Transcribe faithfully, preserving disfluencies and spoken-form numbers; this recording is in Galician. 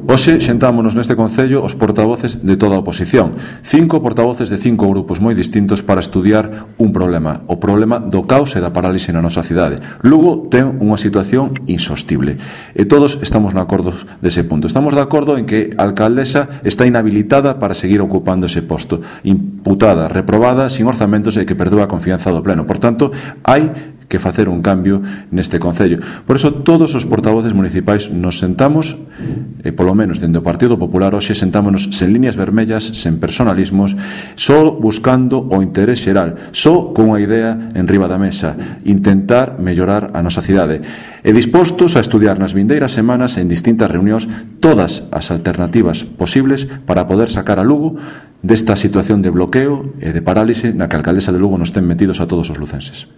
Hoxe xentámonos neste Concello os portavoces de toda a oposición, cinco portavoces de cinco grupos moi distintos para estudiar un problema, o problema do caos e da parálise na nosa cidade. Lugo ten unha situación insostible e todos estamos de acordo dese punto. Estamos de acordo en que a alcaldesa está inhabilitada para seguir ocupando ese posto, imputada, reprobada, sin orzamentos e que perdúa a confianza do Pleno. Por tanto, hai que facer un cambio neste Concello. Por eso, todos os portavoces municipais nos sentamos, e polo menos dende o Partido Popular, hoxe sentámonos sen líneas vermellas, sen personalismos, só buscando o interés xeral, só con unha idea en riba da mesa, intentar mellorar a nosa cidade. E dispostos a estudiar nas vindeiras semanas en distintas reunións todas as alternativas posibles para poder sacar a Lugo desta situación de bloqueo e de parálise na que a alcaldesa de Lugo nos ten metidos a todos os lucenses.